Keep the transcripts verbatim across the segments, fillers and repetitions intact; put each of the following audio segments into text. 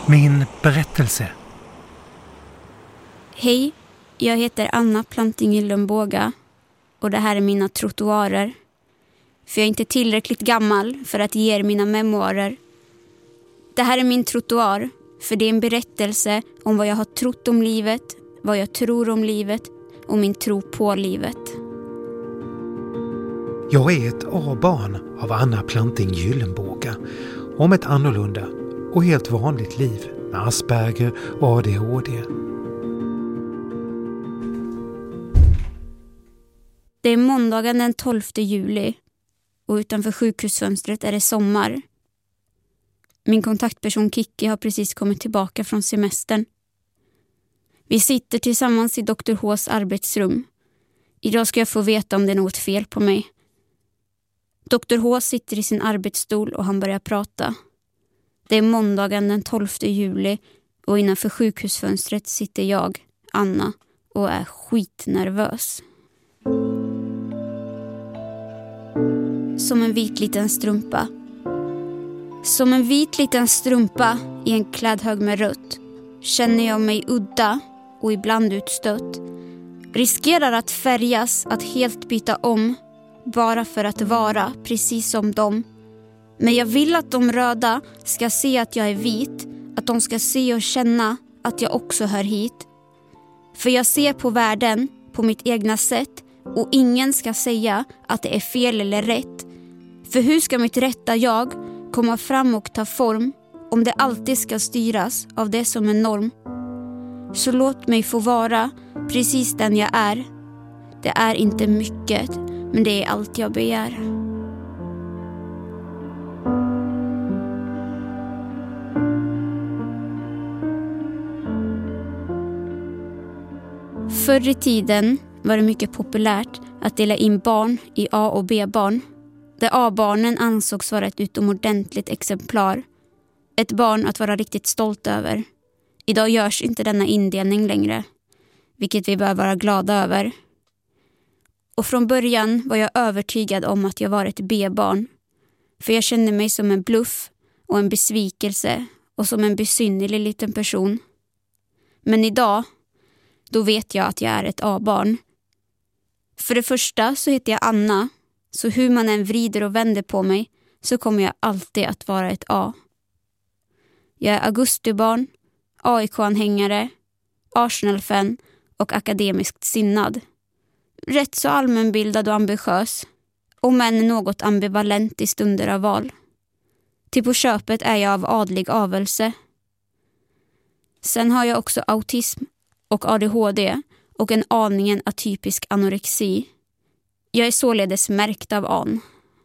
Min berättelse. Hej, jag heter Anna Planting Gyllenbåga och det här är mina trottoarer. För jag är inte tillräckligt gammal för att ge er mina memoarer. Det här är min trottoar, för det är en berättelse om vad jag har trott om livet, vad jag tror om livet och min tro på livet. Jag är ett A-barn av Anna Planting Gyllenbåga om ett annorlunda och helt vanligt liv med Asperger och A D H D. Det är måndagen den tolfte juli och utanför sjukhusfönstret är det sommar. Min kontaktperson Kiki har precis kommit tillbaka från semestern. Vi sitter tillsammans i doktor H's arbetsrum. Idag ska jag få veta om det är något fel på mig. doktor H sitter i sin arbetsstol och han börjar prata. Det är måndagen den tolfte juli och innanför sjukhusfönstret sitter jag, Anna, och är skitnervös. Som en vit liten strumpa. Som en vit liten strumpa i en klädhög med rött känner jag mig udda och ibland utstött. Riskerar att färgas, att helt byta om bara för att vara precis som dem. Men jag vill att de röda ska se att jag är vit, att de ska se och känna att jag också hör hit. För jag ser på världen på mitt egna sätt och ingen ska säga att det är fel eller rätt. För hur ska mitt rätta jag komma fram och ta form om det alltid ska styras av det som är norm? Så låt mig få vara precis den jag är. Det är inte mycket, men det är allt jag begär. Förr i tiden var det mycket populärt att dela in barn i A- och B-barn. Där A-barnen ansågs vara ett utomordentligt exemplar. Ett barn att vara riktigt stolt över. Idag görs inte denna indelning längre, vilket vi bör vara glada över. Och från början var jag övertygad om att jag var ett B-barn. För jag kände mig som en bluff och en besvikelse och som en besynnerlig liten person. Men idag, då vet jag att jag är ett A-barn. För det första så heter jag Anna, så hur man än vrider och vänder på mig så kommer jag alltid att vara ett A. Jag är augustibarn, A I K-anhängare, Arsenal-fan och akademiskt sinnad. Rätt så allmänbildad och ambitiös, och men något ambivalent i stunder av val. Till på köpet är jag av adlig avelse. Sen har jag också autism och A D H D och en aningen atypisk anorexi. Jag är således märkt av an.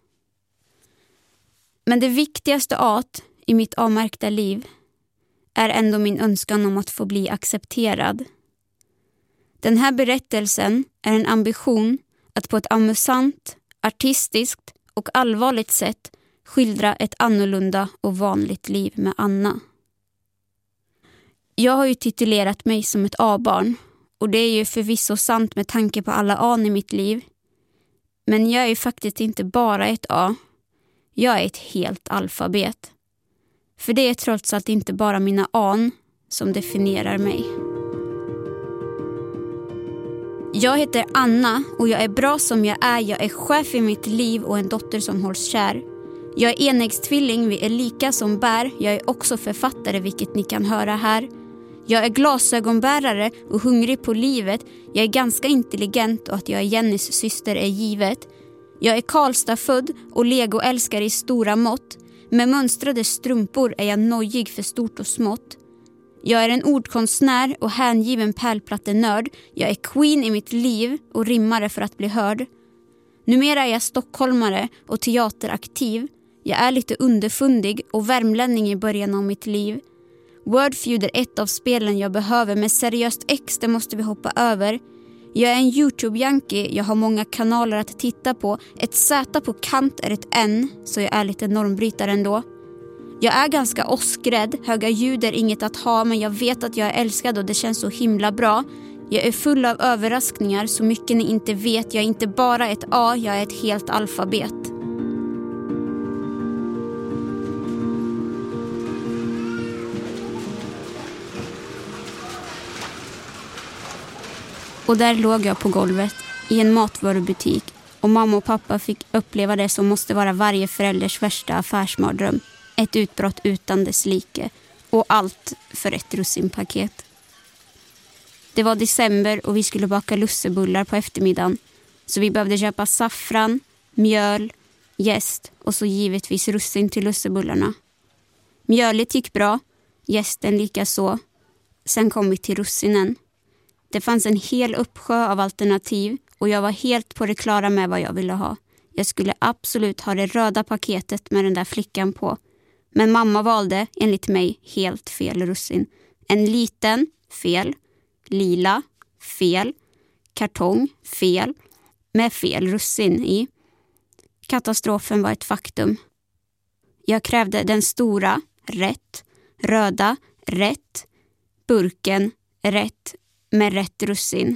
Men det viktigaste at i mitt avmärkta liv är ändå min önskan om att få bli accepterad. Den här berättelsen är en ambition att på ett amusant, artistiskt och allvarligt sätt skildra ett annorlunda och vanligt liv med Anna. Jag har ju titulerat mig som ett A-barn, och det är ju förvisso sant med tanke på alla an i mitt liv. Men jag är faktiskt inte bara ett A. Jag är ett helt alfabet. För det är trots allt inte bara mina an som definierar mig. Jag heter Anna och jag är bra som jag är. Jag är chef i mitt liv och en dotter som hålls kär. Jag är enäggstvilling, vi är lika som bär. Jag är också författare, vilket ni kan höra här. Jag är glasögonbärare och hungrig på livet. Jag är ganska intelligent och att jag är Jennys syster är givet. Jag är Karlstad född och Lego-älskare i stora mått. Med mönstrade strumpor är jag nojig för stort och smått. Jag är en ordkonstnär och hängiven pärlplattenörd. Jag är queen i mitt liv och rimmare för att bli hörd. Numera är jag stockholmare och teateraktiv. Jag är lite underfundig och värmlänning i början av mitt liv. Wordfeud är ett av spelen jag behöver, men seriöst ex, det måste vi hoppa över. Jag är en YouTube-junkie, jag har många kanaler att titta på. Ett Z på kant är ett N, så jag är lite normbrytare ändå. Jag är ganska åskrädd, höga ljud är inget att ha, men jag vet att jag är älskad och det känns så himla bra. Jag är full av överraskningar, så mycket ni inte vet. Jag är inte bara ett A, jag är ett helt alfabet. Och där låg jag på golvet i en matvarubutik och mamma och pappa fick uppleva det som måste vara varje förälders värsta affärsmardröm. Ett utbrott utan dess like och allt för ett russinpaket. Det var december och vi skulle baka lussebullar på eftermiddagen, så vi behövde köpa saffran, mjöl, jäst och så givetvis russin till lussebullarna. Mjölet gick bra, jästen lika så. Sen kom vi till russinen. Det fanns en hel uppsjö av alternativ och jag var helt på det klara med vad jag ville ha. Jag skulle absolut ha det röda paketet med den där flickan på. Men mamma valde, enligt mig, helt fel russin. En liten, fel. Lila, fel. Kartong, fel. Med fel russin i. Katastrofen var ett faktum. Jag krävde den stora, rätt. Röda, rätt. Burken, rätt. Med rätt russin.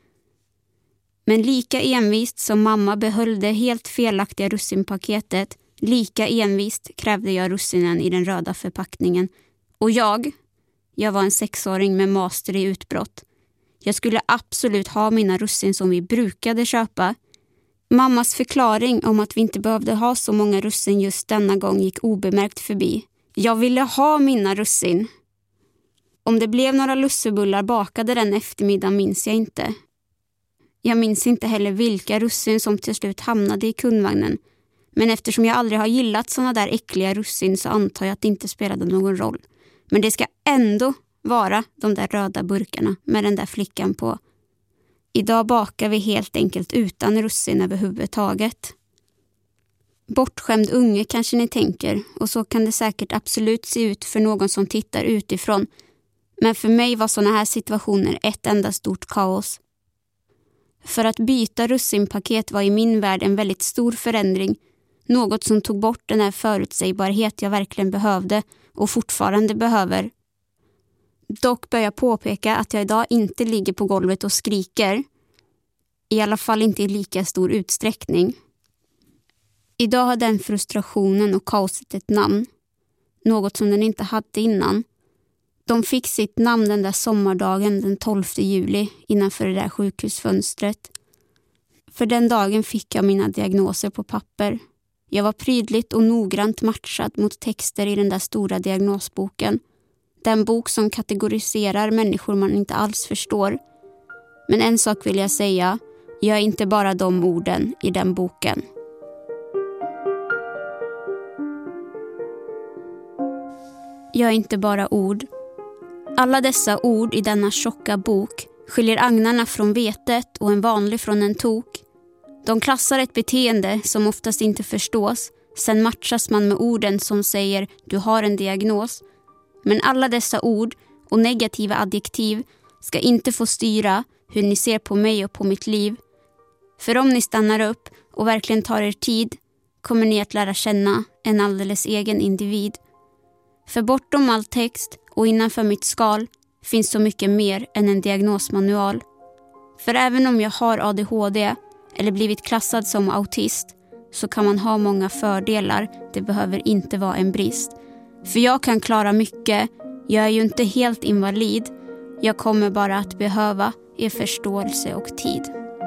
Men lika envist som mamma behöll det helt felaktiga russinpaketet, lika envist krävde jag russinen i den röda förpackningen. Och jag, jag var en sexåring med master i utbrott. Jag skulle absolut ha mina russin som vi brukade köpa. Mammas förklaring om att vi inte behövde ha så många russin just denna gång gick obemärkt förbi. Jag ville ha mina russin. Om det blev några lussebullar bakade den eftermiddagen minns jag inte. Jag minns inte heller vilka russin som till slut hamnade i kundvagnen. Men eftersom jag aldrig har gillat såna där äckliga russin så antar jag att det inte spelade någon roll. Men det ska ändå vara de där röda burkarna med den där flickan på. Idag bakar vi helt enkelt utan russin överhuvudtaget. Bortskämd unge kanske ni tänker, och så kan det säkert absolut se ut för någon som tittar utifrån. Men för mig var såna här situationer ett enda stort kaos. För att byta russinpaket var i min värld en väldigt stor förändring. Något som tog bort den här förutsägbarhet jag verkligen behövde och fortfarande behöver. Dock bör jag påpeka att jag idag inte ligger på golvet och skriker. I alla fall inte i lika stor utsträckning. Idag har den frustrationen och kaoset ett namn. Något som den inte hade innan. De fick sitt namn den där sommardagen den tolfte juli innanför det där sjukhusfönstret. För den dagen fick jag mina diagnoser på papper. Jag var prydligt och noggrant matchad mot texter i den där stora diagnosboken. Den bok som kategoriserar människor man inte alls förstår. Men en sak vill jag säga, jag är inte bara de orden i den boken. Jag är inte bara ord. Alla dessa ord i denna tjocka bok skiljer agnarna från vetet och en vanlig från en tok. De klassar ett beteende som oftast inte förstås. Sen matchas man med orden som säger du har en diagnos. Men alla dessa ord och negativa adjektiv ska inte få styra hur ni ser på mig och på mitt liv. För om ni stannar upp och verkligen tar er tid kommer ni att lära känna en alldeles egen individ. För bortom all text och innanför mitt skal finns så mycket mer än en diagnosmanual. För även om jag har A D H D eller blivit klassad som autist så kan man ha många fördelar. Det behöver inte vara en brist. För jag kan klara mycket. Jag är ju inte helt invalid. Jag kommer bara att behöva er förståelse och tid.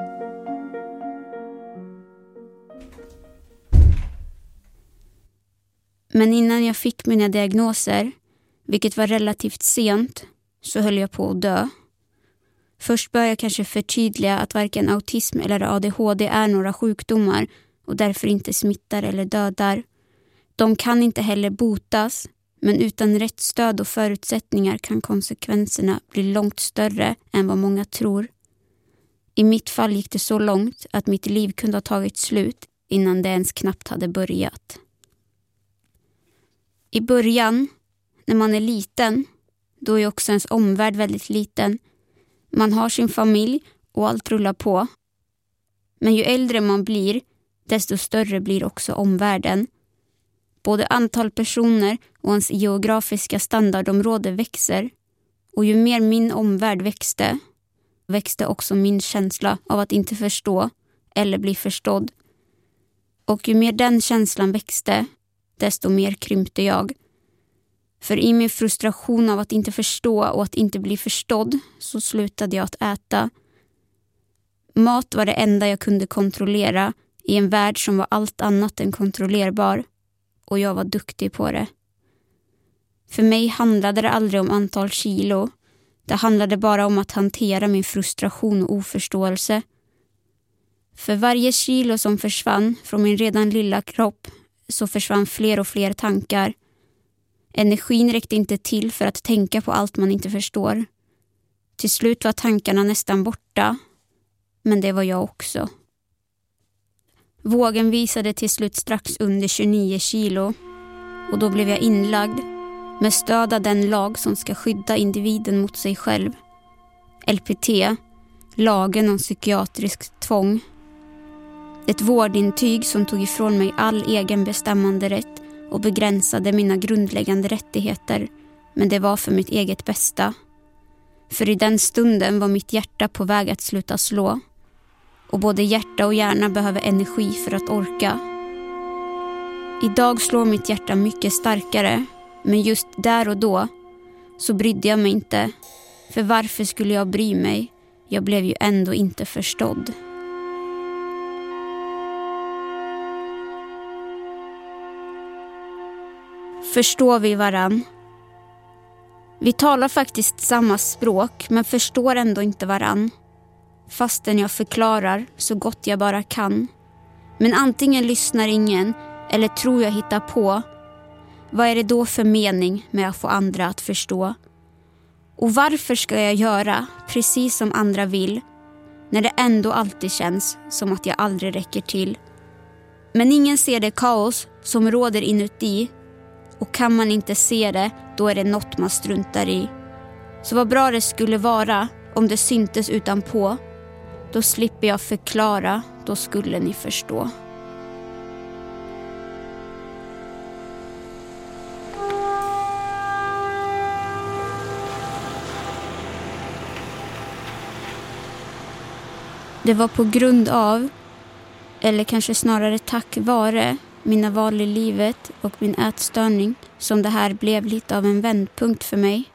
Men innan jag fick mina diagnoser, vilket var relativt sent, så höll jag på att dö. Först bör jag kanske förtydliga att varken autism eller A D H D är några sjukdomar och därför inte smittar eller dödar. De kan inte heller botas, men utan rätt stöd och förutsättningar kan konsekvenserna bli långt större än vad många tror. I mitt fall gick det så långt att mitt liv kunde ha tagit slut innan det ens knappt hade börjat. I början, när man är liten, då är också ens omvärld väldigt liten. Man har sin familj och allt rullar på. Men ju äldre man blir, desto större blir också omvärlden. Både antal personer och ens geografiska standardområde växer. Och ju mer min omvärld växte, växte också min känsla av att inte förstå eller bli förstådd. Och ju mer den känslan växte, desto mer krympte jag. För i min frustration av att inte förstå och att inte bli förstådd så slutade jag att äta. Mat var det enda jag kunde kontrollera i en värld som var allt annat än kontrollerbar, och jag var duktig på det. För mig handlade det aldrig om antal kilo. Det handlade bara om att hantera min frustration och oförståelse. För varje kilo som försvann från min redan lilla kropp så försvann fler och fler tankar. Energin räckte inte till för att tänka på allt man inte förstår. Till slut var tankarna nästan borta, men det var jag också. Vågen visade till slut strax under tjugonio kilo, och då blev jag inlagd med stöd av den lag som ska skydda individen mot sig själv. L P T, lagen om psykiatrisk tvång. Ett vårdintyg som tog ifrån mig all egen bestämmande rätt och begränsade mina grundläggande rättigheter, men det var för mitt eget bästa. För i den stunden var mitt hjärta på väg att sluta slå. Och både hjärta och hjärna behöver energi för att orka. Idag slår mitt hjärta mycket starkare, men just där och då så brydde jag mig inte. För varför skulle jag bry mig? Jag blev ju ändå inte förstådd. Förstår vi varann? Vi talar faktiskt samma språk, men förstår ändå inte varann. Fastän jag förklarar så gott jag bara kan. Men antingen lyssnar ingen eller tror jag hittar på. Vad är det då för mening med att få andra att förstå? Och varför ska jag göra precis som andra vill, när det ändå alltid känns som att jag aldrig räcker till? Men ingen ser det kaos som råder inuti, och kan man inte se det, då är det något man struntar i. Så vad bra det skulle vara om det syntes utanpå. Då slipper jag förklara, då skulle ni förstå. Det var på grund av, eller kanske snarare tack vare, mina val i livet och min ätstörning som det här blev lite av en vändpunkt för mig.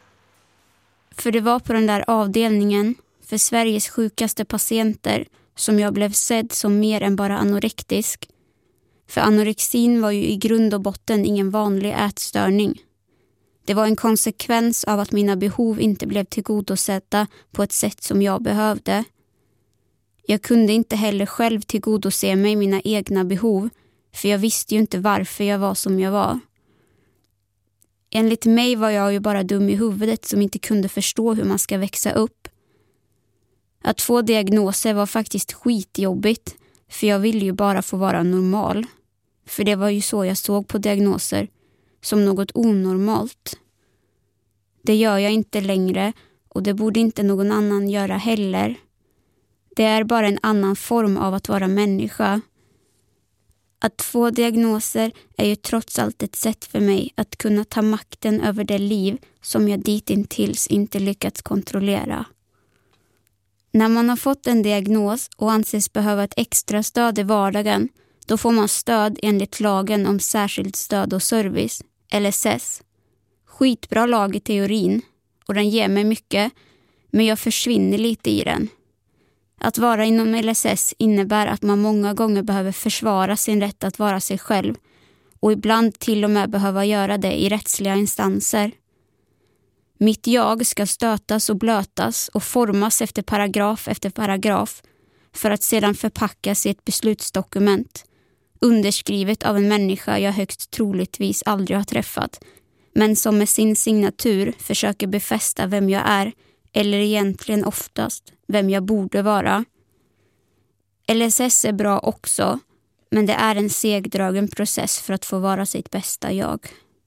För det var på den där avdelningen för Sveriges sjukaste patienter som jag blev sedd som mer än bara anorektisk. För anorexin var ju i grund och botten ingen vanlig ätstörning. Det var en konsekvens av att mina behov inte blev tillgodosedda på ett sätt som jag behövde. Jag kunde inte heller själv tillgodose mig mina egna behov, för jag visste ju inte varför jag var som jag var. Enligt mig var jag ju bara dum i huvudet som inte kunde förstå hur man ska växa upp. Att få diagnoser var faktiskt skitjobbigt, för jag ville ju bara få vara normal. För det var ju så jag såg på diagnoser, som något onormalt. Det gör jag inte längre, och det borde inte någon annan göra heller. Det är bara en annan form av att vara människa. Att få diagnoser är ju trots allt ett sätt för mig att kunna ta makten över det liv som jag ditintills inte lyckats kontrollera. När man har fått en diagnos och anses behöva ett extra stöd i vardagen, då får man stöd enligt lagen om särskilt stöd och service, L S S. Skitbra lag i teorin, och den ger mig mycket, men jag försvinner lite i den. Att vara inom L S S innebär att man många gånger behöver försvara sin rätt att vara sig själv, och ibland till och med behöva göra det i rättsliga instanser. Mitt jag ska stötas och blötas och formas efter paragraf efter paragraf för att sedan förpackas i ett beslutsdokument, underskrivet av en människa jag högst troligtvis aldrig har träffat, men som med sin signatur försöker befästa vem jag är, eller egentligen oftast vem jag borde vara. L S S är bra också, men det är en segdragen process för att få vara sitt bästa jag.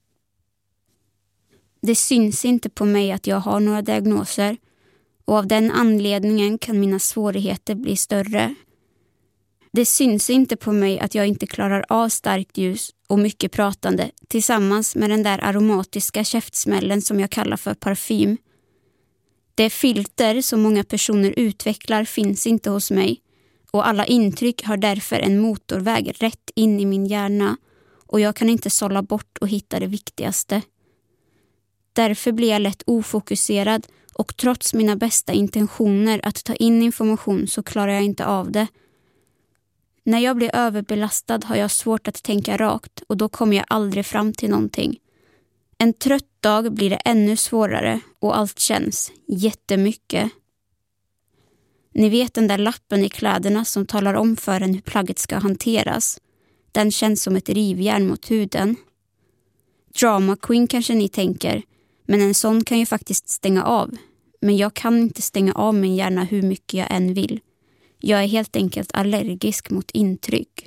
Det syns inte på mig att jag har några diagnoser, och av den anledningen kan mina svårigheter bli större. Det syns inte på mig att jag inte klarar av starkt ljus och mycket pratande tillsammans med den där aromatiska käftsmällen som jag kallar för parfym. Det filter som många personer utvecklar finns inte hos mig, och alla intryck har därför en motorväg rätt in i min hjärna, och jag kan inte sålla bort och hitta det viktigaste. Därför blir jag lätt ofokuserad Och trots mina bästa intentioner att ta in information så klarar jag inte av det. När jag blir överbelastad har jag svårt att tänka rakt och då kommer jag aldrig fram till någonting. En trött dag blir det ännu svårare och allt känns jättemycket. Ni vet den där lappen i kläderna som talar om för en hur plagget ska hanteras. Den känns som ett rivjärn mot huden. Drama queen kanske ni tänker, men en sån kan ju faktiskt stänga av. Men jag kan inte stänga av min hjärna hur mycket jag än vill. Jag är helt enkelt allergisk mot intryck.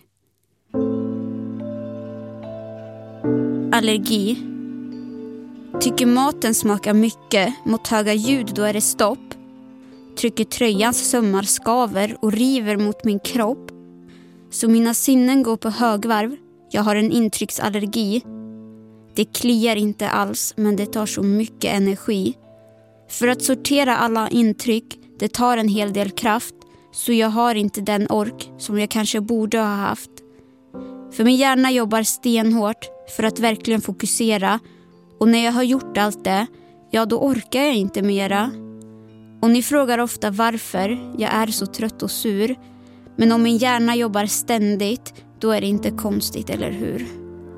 Allergi. Tycker maten smakar mycket, mot höga ljud då är det stopp. Trycker tröjans sömmar skaver och river mot min kropp. Så mina sinnen går på högvarv. Jag har en intrycksallergi. Det kliar inte alls, men det tar så mycket energi. För att sortera alla intryck, det tar en hel del kraft. Så jag har inte den ork som jag kanske borde ha haft. För min hjärna jobbar stenhårt för att verkligen fokusera. Och när jag har gjort allt det, ja då orkar jag inte mera. Och ni frågar ofta varför jag är så trött och sur. Men om min hjärna jobbar ständigt, då är det inte konstigt, eller hur?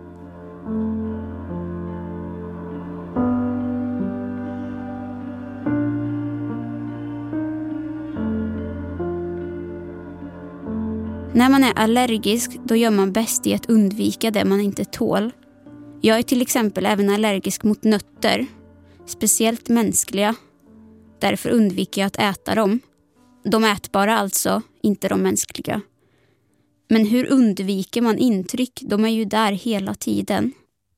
När man är allergisk, då gör man bäst i att undvika det man inte tål. Jag är till exempel även allergisk mot nötter, speciellt mänskliga. Därför undviker jag att äta dem. De ätbara alltså, inte de mänskliga. Men hur undviker man intryck? De är ju där hela tiden.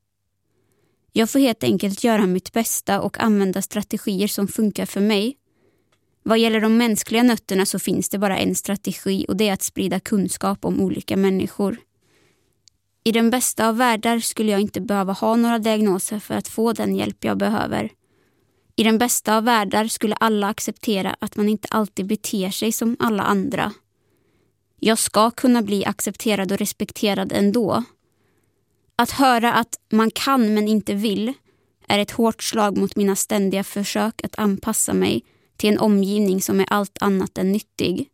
Jag får helt enkelt göra mitt bästa och använda strategier som funkar för mig. Vad gäller de mänskliga nötterna så finns det bara en strategi och det är att sprida kunskap om olika människor. I den bästa av världar skulle jag inte behöva ha några diagnoser för att få den hjälp jag behöver. I den bästa av världar skulle alla acceptera att man inte alltid beter sig som alla andra. Jag ska kunna bli accepterad och respekterad ändå. Att höra att man kan men inte vill är ett hårt slag mot mina ständiga försök att anpassa mig till en omgivning som är allt annat än nyttig.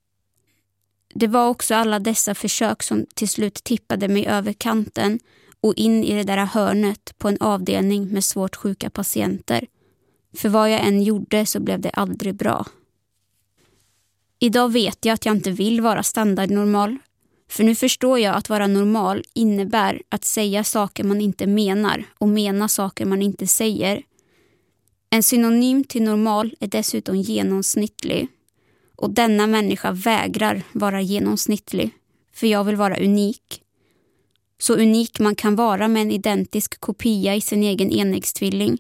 Det var också alla dessa försök som till slut tippade mig över kanten och in i det där hörnet på en avdelning med svårt sjuka patienter. För vad jag än gjorde så blev det aldrig bra. Idag vet jag att jag inte vill vara standardnormal. För nu förstår jag att vara normal innebär att säga saker man inte menar och mena saker man inte säger. En synonym till normal är dessutom genomsnittlig. Och denna människa vägrar vara genomsnittlig. För jag vill vara unik. Så unik man kan vara med en identisk kopia i sin egen enäggstvilling.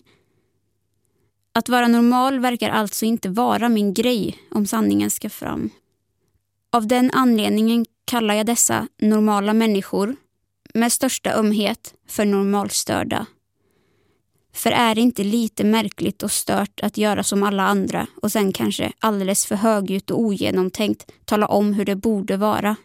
Att vara normal verkar alltså inte vara min grej om sanningen ska fram. Av den anledningen kallar jag dessa normala människor med största ömhet för normalstörda. För är det inte lite märkligt och stört att göra som alla andra och sen kanske alldeles för högljutt och ogenomtänkt tala om hur det borde vara?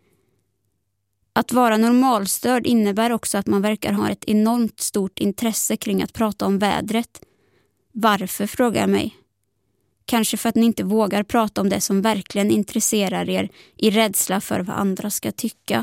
Att vara normalstörd innebär också att man verkar ha ett enormt stort intresse kring att prata om vädret. Varför, frågar jag mig. Kanske för att ni inte vågar prata om det som verkligen intresserar er i rädsla för vad andra ska tycka.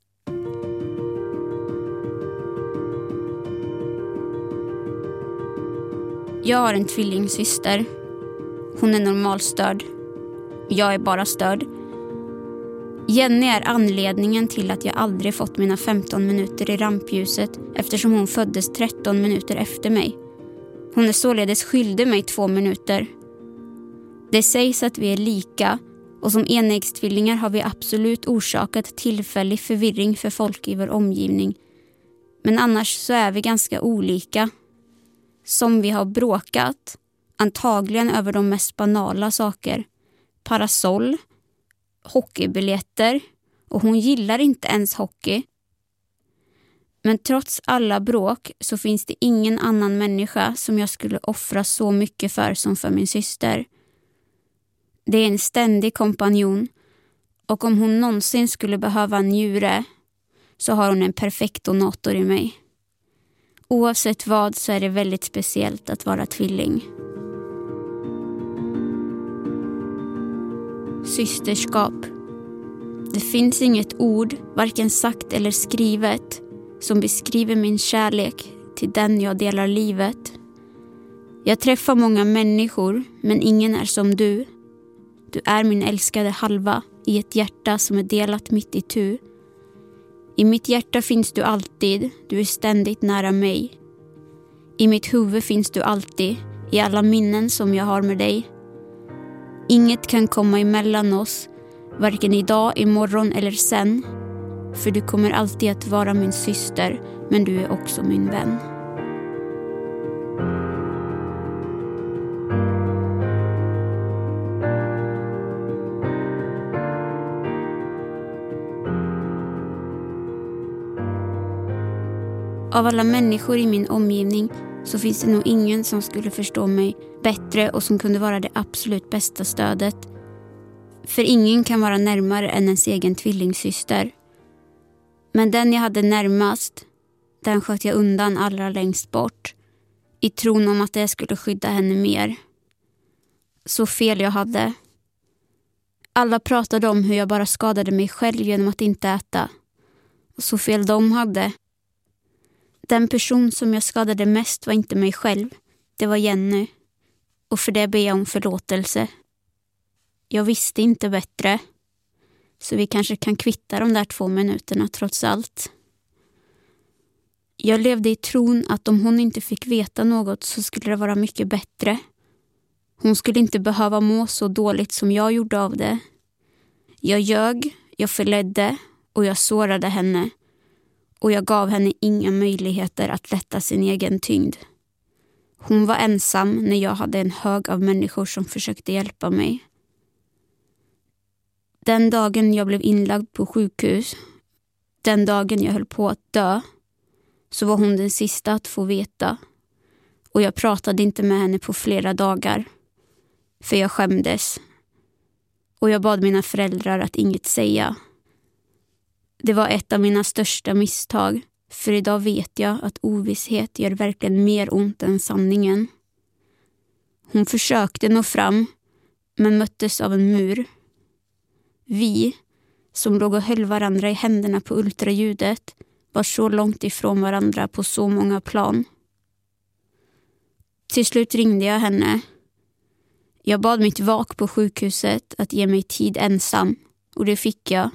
Jag har en tvillingsyster. Hon är normalstörd. Jag är bara störd. Jenny är anledningen till att jag aldrig fått mina femton minuter i rampljuset eftersom hon föddes tretton minuter efter mig. Hon är således skyldig mig två minuter. Det sägs att vi är lika och som enäggstvillingar har vi absolut orsakat tillfällig förvirring för folk i vår omgivning. Men annars så är vi ganska olika. Som vi har bråkat, antagligen över de mest banala saker. Parasoll, hockeybiljetter och hon gillar inte ens hockey. Men trots alla bråk så finns det ingen annan människa som jag skulle offra så mycket för som för min syster. Det är en ständig kompanjon och om hon någonsin skulle behöva en njure så har hon en perfekt donator i mig. Oavsett vad så är det väldigt speciellt att vara tvilling. Systerskap. Det finns inget ord, varken sagt eller skrivet, som beskriver min kärlek till den jag delar livet. Jag träffar många människor, men ingen är som du. Du är min älskade halva i ett hjärta som är delat mitt i tu. I mitt hjärta finns du alltid, du är ständigt nära mig. I mitt huvud finns du alltid, i alla minnen som jag har med dig. Inget kan komma emellan oss, varken idag, imorgon eller sen. För du kommer alltid att vara min syster, men du är också min vän. Av alla människor i min omgivning så finns det nog ingen som skulle förstå mig bättre och som kunde vara det absolut bästa stödet. För ingen kan vara närmare än ens egen tvillingsyster. Men den jag hade närmast, den sköt jag undan allra längst bort. I tron om att det skulle skydda henne mer. Så fel jag hade. Alla pratade om hur jag bara skadade mig själv genom att inte äta. Och så fel de hade. Den person som jag skadade mest var inte mig själv. Det var Jenny. Och för det ber jag om förlåtelse. Jag visste inte bättre. Så vi kanske kan kvitta de där två minuterna trots allt. Jag levde i tron att om hon inte fick veta något så skulle det vara mycket bättre. Hon skulle inte behöva må så dåligt som jag gjorde av det. Jag ljög, jag förledde och jag sårade henne. Och jag gav henne inga möjligheter att lätta sin egen tyngd. Hon var ensam när jag hade en hög av människor som försökte hjälpa mig. Den dagen jag blev inlagd på sjukhus, den dagen jag höll på att dö, så var hon den sista att få veta. Och jag pratade inte med henne på flera dagar, för jag skämdes. Och jag bad mina föräldrar att inget säga. Det var ett av mina största misstag, för idag vet jag att ovisshet gör verkligen mer ont än sanningen. Hon försökte nå fram, men möttes av en mur. Vi, som låg och höll varandra i händerna på ultraljudet, var så långt ifrån varandra på så många plan. Till slut ringde jag henne. Jag bad mitt vak på sjukhuset att ge mig tid ensam, och det fick jag.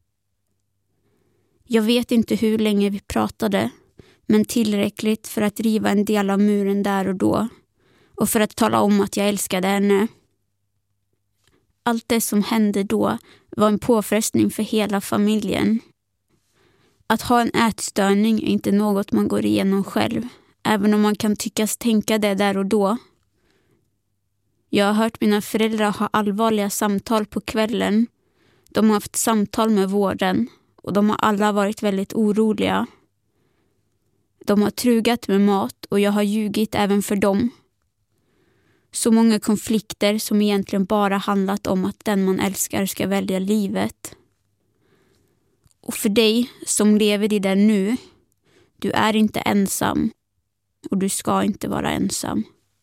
Jag vet inte hur länge vi pratade, men tillräckligt för att riva en del av muren där och då, och för att tala om att jag älskade henne. Allt det som hände då var en påfrestning för hela familjen. Att ha en ätstörning är inte något man går igenom själv, även om man kan tyckas tänka det där och då. Jag har hört mina föräldrar ha allvarliga samtal på kvällen. De har haft samtal med vården och de har alla varit väldigt oroliga. De har trugat med mat och jag har ljugit även för dem. Så många konflikter som egentligen bara handlat om att den man älskar ska välja livet. Och för dig som lever i det nu, du är inte ensam och du ska inte vara ensam.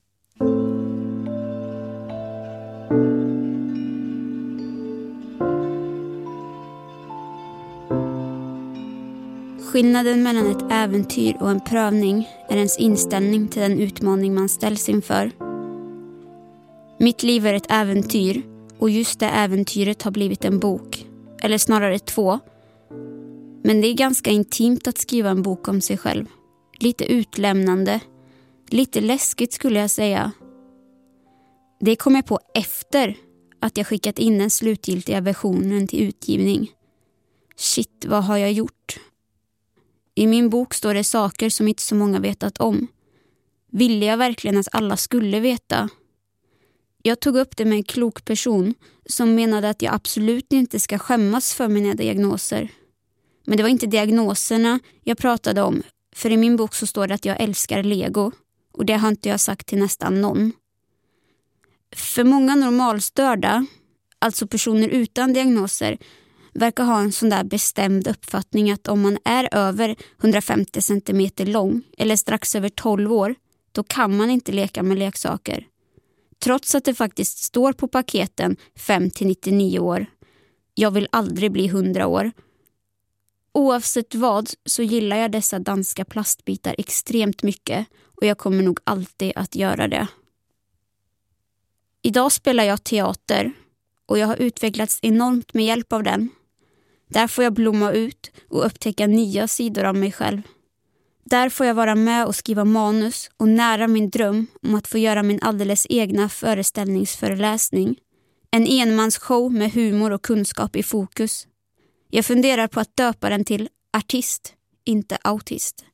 Skillnaden mellan ett äventyr och en prövning är ens inställning till den utmaning man ställs inför. Mitt liv är ett äventyr och just det äventyret har blivit en bok. Eller snarare två. Men det är ganska intimt att skriva en bok om sig själv. Lite utlämnande. Lite läskigt skulle jag säga. Det kom jag på efter att jag skickat in den slutgiltiga versionen till utgivning. Shit, vad har jag gjort? I min bok står det saker som inte så många vetat om. Ville jag verkligen att alla skulle veta? Jag tog upp det med en klok person som menade att jag absolut inte ska skämmas för mina diagnoser. Men det var inte diagnoserna jag pratade om, för i min bok så står det att jag älskar Lego, och det har inte jag sagt till nästan någon. För många normalstörda, alltså personer utan diagnoser, verkar ha en sån där bestämd uppfattning att om man är över hundrafemtio centimeter lång eller strax över tolv år, då kan man inte leka med leksaker. Trots att det faktiskt står på paketen fem till nittionio år. Jag vill aldrig bli hundra år. Oavsett vad så gillar jag dessa danska plastbitar extremt mycket och jag kommer nog alltid att göra det. Idag spelar jag teater och jag har utvecklats enormt med hjälp av den. Där får jag blomma ut och upptäcka nya sidor av mig själv. Där får jag vara med och skriva manus och nära min dröm om att få göra min alldeles egna föreställningsföreläsning. En enmansshow med humor och kunskap i fokus. Jag funderar på att döpa den till artist, inte autist.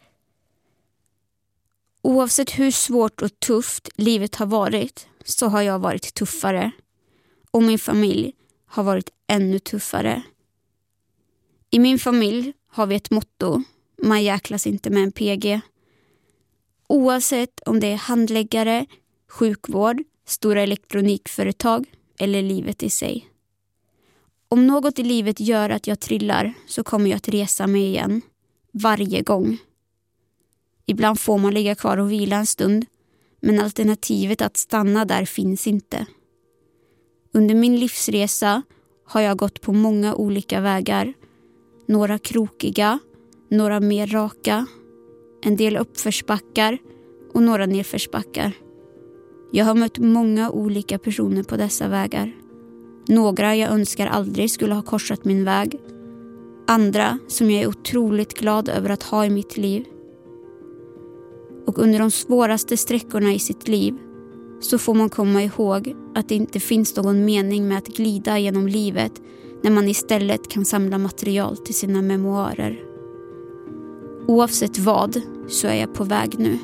Oavsett hur svårt och tufft livet har varit så har jag varit tuffare. Och min familj har varit ännu tuffare. I min familj har vi ett motto: man jäklas inte med en P G. Oavsett om det är handläggare, sjukvård, stora elektronikföretag eller livet i sig. Om något i livet gör att jag trillar så kommer jag att resa mig igen. Varje gång. Ibland får man ligga kvar och vila en stund, men alternativet att stanna där finns inte. Under min livsresa har jag gått på många olika vägar. Några krokiga, några mer raka, en del uppförsbackar och några nedförsbackar. Jag har mött många olika personer på dessa vägar. Några jag önskar aldrig skulle ha korsat min väg. Andra som jag är otroligt glad över att ha i mitt liv. Och under de svåraste sträckorna i sitt liv så får man komma ihåg att det inte finns någon mening med att glida genom livet när man istället kan samla material till sina memoarer. Oavsett vad så är jag på väg nu.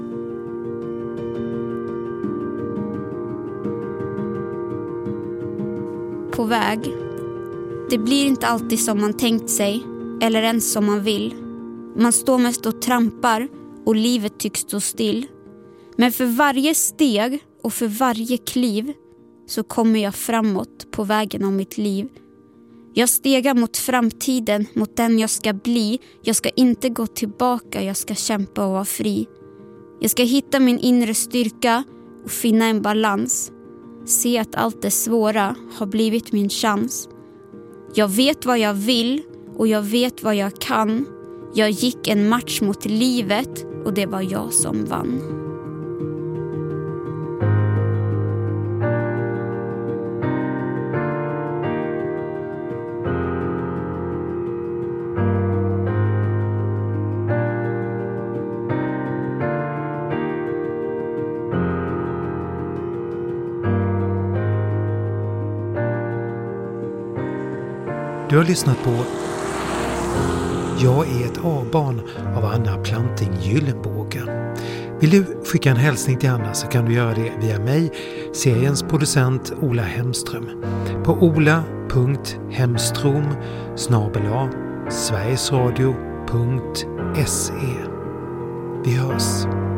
På väg. Det blir inte alltid som man tänkt sig eller ens som man vill. Man står mest och trampar och livet tycks stå still. Men för varje steg och för varje kliv så kommer jag framåt på vägen av mitt liv. Jag stegar mot framtiden, mot den jag ska bli. Jag ska inte gå tillbaka, jag ska kämpa och vara fri. Jag ska hitta min inre styrka och finna en balans. Se att allt det svåra har blivit min chans. Jag vet vad jag vill och jag vet vad jag kan. Jag gick en match mot livet och det var jag som vann. Du har lyssnat på Jag är ett A-barn av Anna Planting Gyllenbåge. Vill du skicka en hälsning till Anna så kan du göra det via mig, seriens producent Ola Hemström, på ola punkt hemstrom snabel-a sverigesradio punkt se. Vi hörs.